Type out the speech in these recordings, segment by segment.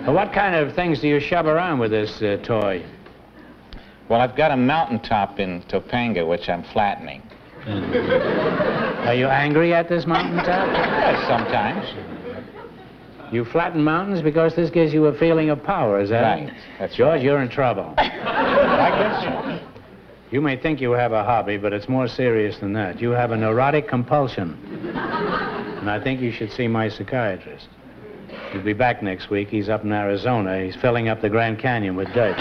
Well, what kind of things do you shove around with this toy? Well, I've got a mountaintop in Topanga, which I'm flattening. Are you angry at this mountaintop? Yes, sometimes. You flatten mountains because this gives you a feeling of power, is that Right. it? That's George, right. you're in trouble. I guess so. You may think you have a hobby, but it's more serious than that. You have a neurotic compulsion. And I think you should see my psychiatrist. He'll be back next week. He's up in Arizona. He's filling up the Grand Canyon with dirt.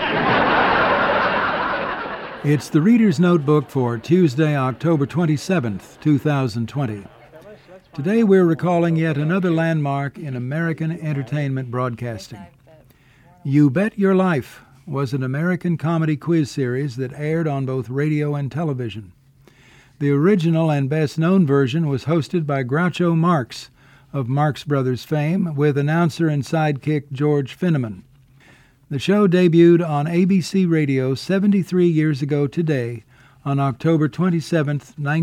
It's the Reader's Notebook for Tuesday, October 27th, 2020. Today we're recalling yet another landmark in American entertainment broadcasting. You Bet Your Life was an American comedy quiz series that aired on both radio and television. The original and best-known version was hosted by Groucho Marx of Marx Brothers fame, with announcer and sidekick George Fenneman. The show debuted on ABC Radio 73 years ago today on October 27,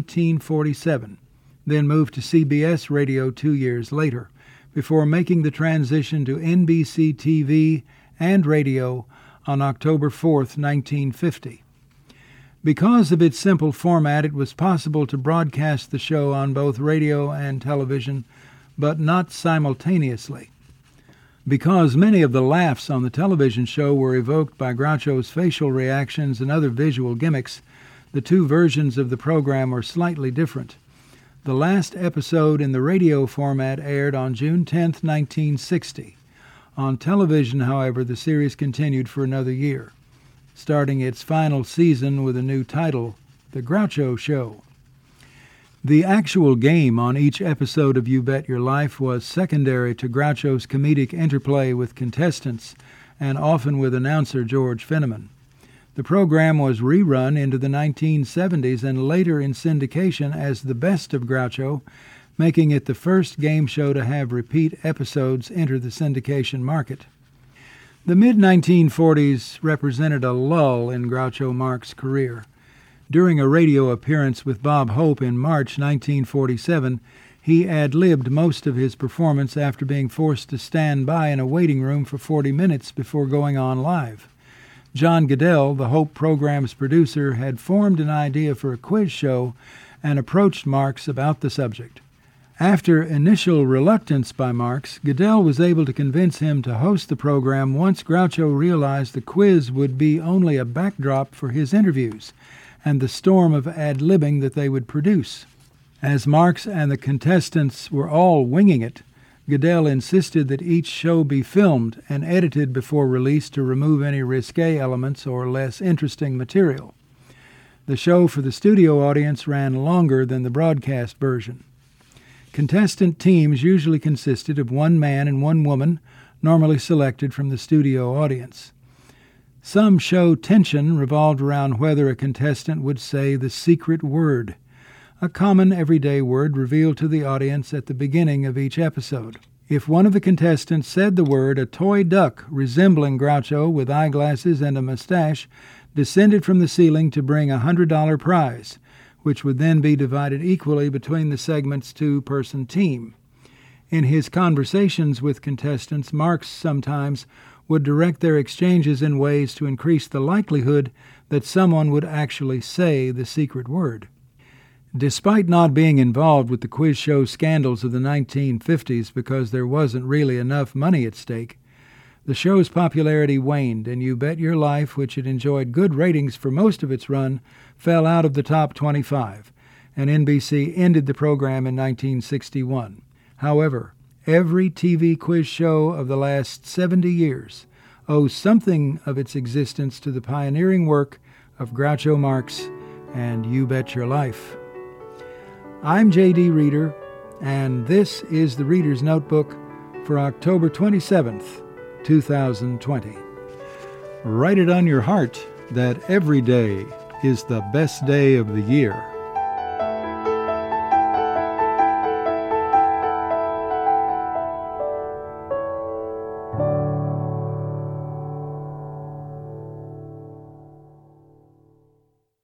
1947, then moved to CBS Radio 2 years later, before making the transition to NBC TV and radio on October 4, 1950. Because of its simple format, it was possible to broadcast the show on both radio and television, but not simultaneously. Because many of the laughs on the television show were evoked by Groucho's facial reactions and other visual gimmicks, the two versions of the program were slightly different. The last episode in the radio format aired on June 10, 1960. On television, however, the series continued for another year, starting its final season with a new title, The Groucho Show. The actual game on each episode of You Bet Your Life was secondary to Groucho's comedic interplay with contestants and often with announcer George Fenneman. The program was rerun into the 1970s and later in syndication as The Best of Groucho, making it the first game show to have repeat episodes enter the syndication market. The mid-1940s represented a lull in Groucho Marx's career. During a radio appearance with Bob Hope in March 1947, he ad-libbed most of his performance after being forced to stand by in a waiting room for 40 minutes before going on live. John Goodell, the Hope program's producer, had formed an idea for a quiz show and approached Marx about the subject. After initial reluctance by Marx, Goodell was able to convince him to host the program once Groucho realized the quiz would be only a backdrop for his interviews and the storm of ad-libbing that they would produce. As Marx and the contestants were all winging it, Goodell insisted that each show be filmed and edited before release to remove any risque elements or less interesting material. The show for the studio audience ran longer than the broadcast version. Contestant teams usually consisted of one man and one woman, normally selected from the studio audience. Some show tension revolved around whether a contestant would say the secret word, a common everyday word revealed to the audience at the beginning of each episode. If one of the contestants said the word, a toy duck resembling Groucho with eyeglasses and a mustache descended from the ceiling to bring a $100 prize, which would then be divided equally between the segment's two-person team. In his conversations with contestants, Marx sometimes would direct their exchanges in ways to increase the likelihood that someone would actually say the secret word. Despite not being involved with the quiz show scandals of the 1950s because there wasn't really enough money at stake, the show's popularity waned, and You Bet Your Life, which had enjoyed good ratings for most of its run, fell out of the top 25, and NBC ended the program in 1961. However, every TV quiz show of the last 70 years owes something of its existence to the pioneering work of Groucho Marx and You Bet Your Life. I'm J.D. Reader, and this is the Reader's Notebook for October 27th, 2020. Write it on your heart that every day is the best day of the year.